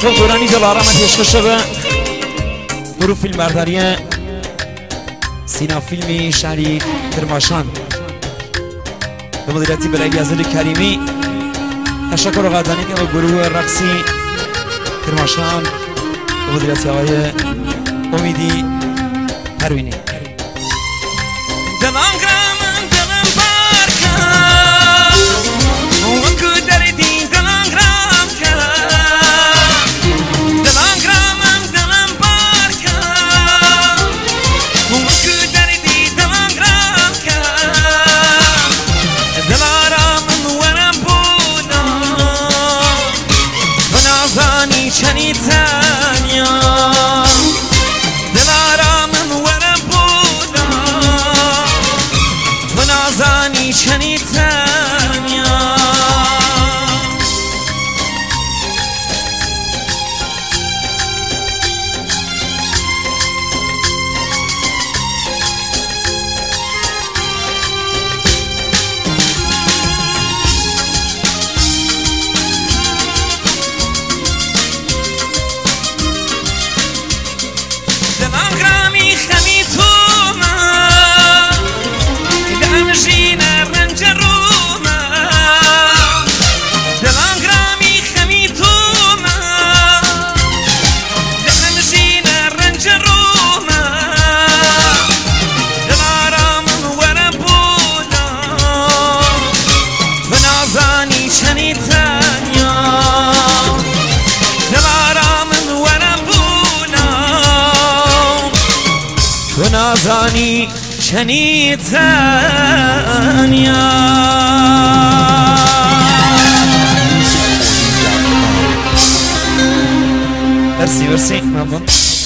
تو دورانی دلارم تشکشه به گروه فیلم برداری سینا فیلمی شهری کرماشان به مدیریتی برای ازل کریمی. تشکر و قدردانی که به گروه رقصی کرماشان به مدیریتی آقای امیدی پروینی. دلم گرم دلم برکن وکو دردی دلم گرم کن دلم گرم دلم برکن وکو دردی دلم گرم کن دلارم ورم بودم و نازانی چنی تنیا دلارم ورم بودم و نازانی چنی تنیا نازانی چنی تنیا. مرسی ممنون.